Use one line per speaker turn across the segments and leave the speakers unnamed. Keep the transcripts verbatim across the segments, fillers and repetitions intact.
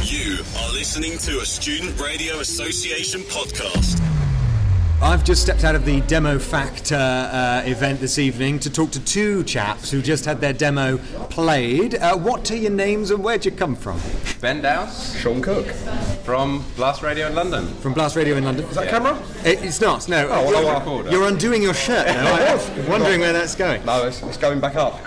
You are listening to a Student Radio Association podcast.
I've just stepped out of the Demo Factor uh, event this evening to talk to two chaps who just had their demo played. Uh, what are your names and where'd you come from?
Ben Dowse.
Sean Cook.
From Blast Radio in London.
From Blast Radio in London.
Is that
Yeah.
camera?
It, it's not, no.
Oh, well,
you're,
recorder.
you're undoing your shirt now. I'm wondering where that's going.
No, it's, it's going back up.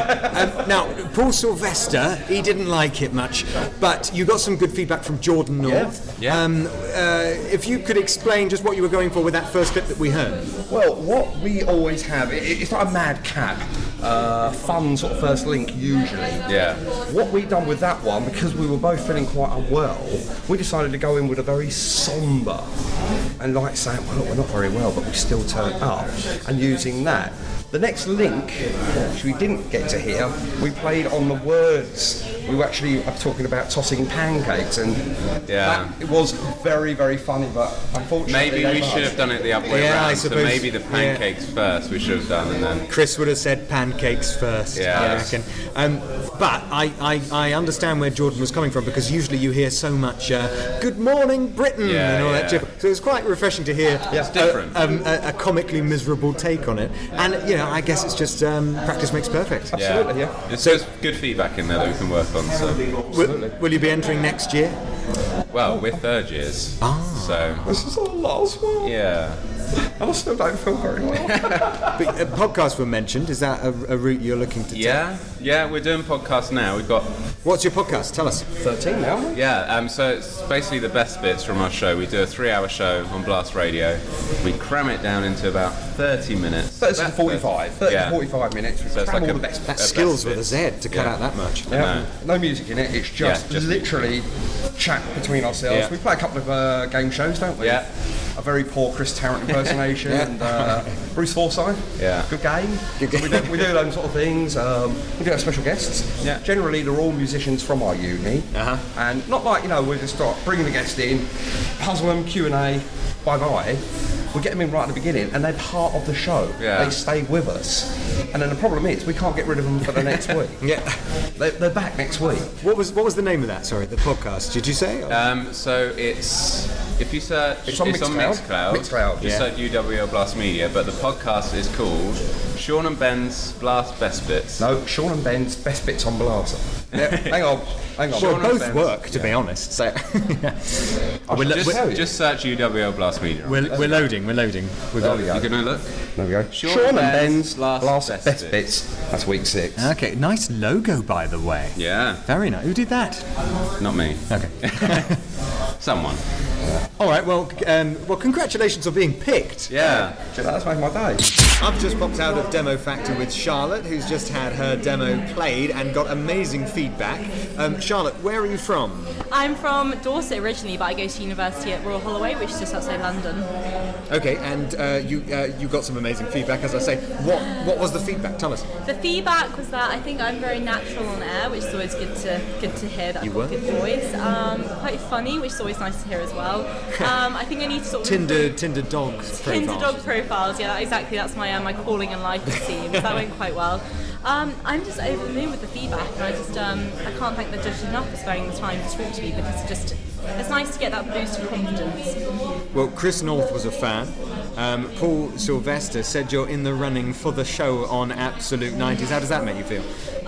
Um, now, Paul Sylvester, he didn't like it much, but you got some good feedback from Jordan North.
Yeah. Yeah.
Um, uh, if you could explain just what you were going for with that first clip that we heard.
Well, what we always have, it, it's not a madcap, uh, fun sort of first link usually.
Yeah.
What we done with that one, because we were both feeling quite unwell, we decided to go in with a very sombre and like saying, well, look, we're not very well, but we still turn up, and using that. The next link, which we didn't get to hear, we played on the words. We were actually talking about tossing pancakes, and
Yeah.
that, it was very, very funny, but unfortunately...
Maybe
they
we
must.
should have done it the other way
Yeah, I
around. So
suppose-
maybe the pancakes first we should have done, and then
Chris would have said pancakes first,
Yeah.
I reckon. Um, but I, I, I understand where Jordan was coming from, because usually you hear so much uh, "Good morning, Britain"
Yeah,
and all
yeah.
that gibber. So it was quite refreshing to hear
Yeah. It's
different.
A, um, a, a comically miserable take on it. And, you know, I guess it's just um, practice makes perfect.
Absolutely, yeah.
It's just good feedback in there that we can work on. So,
Will, will you be entering next year?
well, we're third years.
Ah.
So,
This is our last one.
yeah.
I still don't feel very well.
But uh, podcasts were mentioned. Is that a, a route you're looking to take?
Yeah, yeah, we're doing podcasts now. We've got,
What's your podcast? Tell us.
thirteen now, aren't we?
yeah, um, so it's basically the best bits from our show. We do a three-hour show on Blast Radio. We cram it down into about thirty minutes.
thirty to
About
forty-five. thirty
Yeah.
to forty-five minutes. We
So it's
cram
like
all
a-
the best.
That's
Uh,
skills
best
with a
bits.
Z to cut
Yeah.
out that much.
Yeah. No music in it. It's just,
Yeah, just-
literally chat between ourselves.
Yeah.
We play a couple of uh, game shows, don't we?
Yeah.
A very poor Chris Tarrant impersonation
Yeah.
and uh, Bruce Forsyth.
Yeah.
Good game.
Good game.
We, do, we do those sort of things. Um, we do have special guests.
Yeah.
Generally, they're all musicians from our uni.
Uh-huh.
And not like, you know, we just start bringing the guest in, puzzle them, Q and A, bye-bye. We get them in right at the beginning, and they're part of the show.
Yeah.
They stay with us. And then the problem is, we can't get rid of them for the next week.
Yeah.
They're, they're back next week.
What was what was the name of that? Sorry, the podcast. Did you say?
Um, so it's if you search
It's on Mixcloud.
Mixcloud.
Mixcloud,
Just
yeah.
search U W O Blast Media, but the podcast is called Sean and Ben's Blast Best Bits.
No, Sean and Ben's best bits on Blaster. hang on, hang on.
Well,
Sean and
both
Ben's-
work, to be honest. So yeah. we're, lo-
Just,
we're,
just search U W O Blast Media.
we're, we're loading. We're loading. We've
There
got.
we go.
You're gonna look.
There we go.
Sean
Sean,
and
and
Ben's
Ben's
Last
last
Best
best,
Bits.
bits. That's week six.
Okay, nice logo, by the way.
Yeah,
Very nice. Who did that?
not me.
Okay.
Someone.
All right. Well, um, well, congratulations on being picked.
Yeah.
That's made my day.
I've just popped out of Demo Factor with Charlotte, who's just had her demo played and got amazing feedback. Um, Charlotte, where are you from?
I'm from Dorset originally, but I go to university at Royal Holloway, which is just outside London.
Okay, and uh, you uh, you got some amazing feedback, as I say. What what was the feedback? Tell us.
The feedback was that I think I'm very natural on air, which is always good to good to hear that
You
I've got
were?
a good voice. Um, quite funny, which is always nice to hear as well. Um, I think I need to sort of
Tinder
improve-
Tinder dog profiles.
Tinder dog profiles, yeah, exactly. That's my uh, my calling in life, it seems. That went quite well. Um, I'm just over the moon with the feedback, and I just um, I can't thank the judges enough for sparing the time to talk to me, because it just it's nice to get that boost of confidence.
Well, Chris North was a fan. Um, Paul Sylvester said you're in the running for the show on Absolute nineties. How does that make you feel?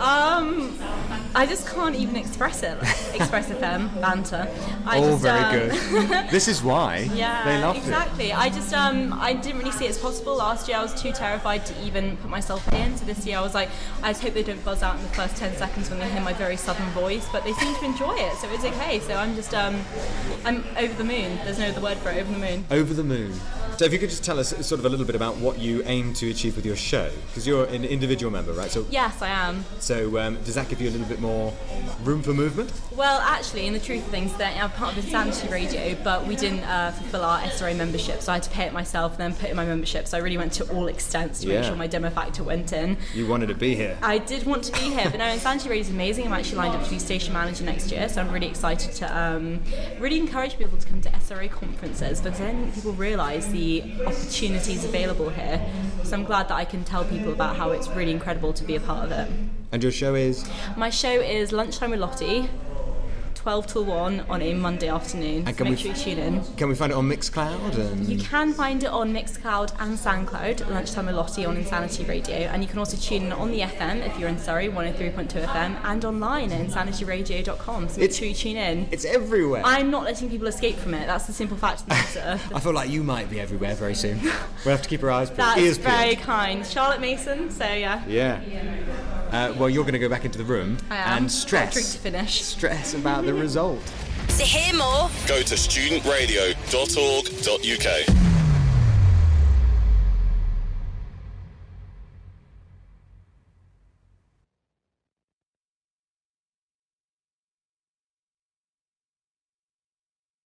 Um, I just can't even express it. Express F M banter. I
Oh,
just,
very
um,
good. This is why
Yeah,
they loved
exactly. I just um I didn't really see it as possible. Last year I was too terrified to even put myself in. So this year I was like, I just hope they don't buzz out in the first ten seconds when they hear my very southern voice. But they seem to enjoy it, so it's okay. So I'm just um I'm over the moon. There's no other word for it. Over the moon.
it. Over the moon. So if you could just tell us sort of a little bit about what you aim to achieve with your show, because you're an individual member, right? So
Yes, I am.
so um, does that give you a little bit more room for movement?
Well, actually, in the truth of things, that I'm part of Insanity Radio, but we didn't uh, fulfill our S R A membership, so I had to pay it myself and then put in my membership. So I really went to all extents to
Yeah.
make sure my demo factor went in.
You wanted to be here.
I did want to be here, but no, Insanity Radio is amazing. I'm actually lined up to be station manager next year, so I'm really excited to um, really encourage people to come to S R A conferences, because I don't think people realise the opportunities available here. So I'm glad that I can tell people about how it's really incredible to be a part of it.
And your show is?
My show is Lunchtime with Lottie, twelve till one on a Monday afternoon.
And
So
can
make
we-
sure you tune in.
Can we find it on Mixcloud? And
You can find it on Mixcloud and SoundCloud at Lunchtime with Lottie on Insanity Radio, and you can also tune in on the F M if you're in Surrey, one oh three point two F M, and online at insanity radio dot com. So make
It's-
sure you tune in.
It's everywhere.
I'm not letting people escape from it. That's the simple fact of the matter.
I feel like you might be everywhere very soon. We'll have to keep our eyes peeled.
That's
ears peeled.
very kind. Charlotte Mason, so yeah.
Yeah. Uh, well, you're going to go back into the room
I am.
and stress.
Drink to finish.
Stress about the result.
To hear more,
Go to student radio dot org dot U K.